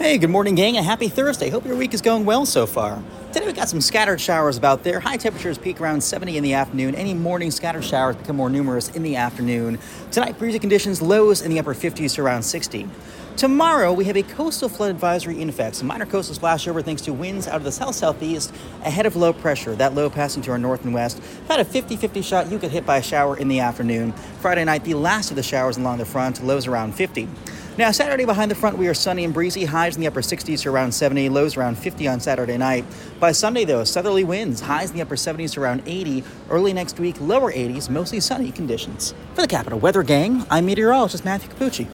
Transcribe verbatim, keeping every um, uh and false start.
Hey, good morning, gang, and happy Thursday. Hope your week is going well so far. Today we got some scattered showers about there. High temperatures peak around seventy in the afternoon. Any morning scattered showers become more numerous in the afternoon. Tonight, breezy conditions, lows in the upper fifties to around sixty. Tomorrow, we have a coastal flood advisory in effect. Some minor coastal splashover thanks to winds out of the south-southeast ahead of low pressure. That low passing to our north and west. About a fifty-fifty shot you could hit by a shower in the afternoon. Friday night, the last of the showers along the front, lows around fifty. Now, Saturday behind the front, we are sunny and breezy. Highs in the upper sixties to around seventy. Lows around fifty on Saturday night. By Sunday, though, southerly winds. Highs in the upper seventies to around eighty. Early next week, lower eighties, mostly sunny conditions. For the Capital Weather Gang, I'm meteorologist Matthew Capucci.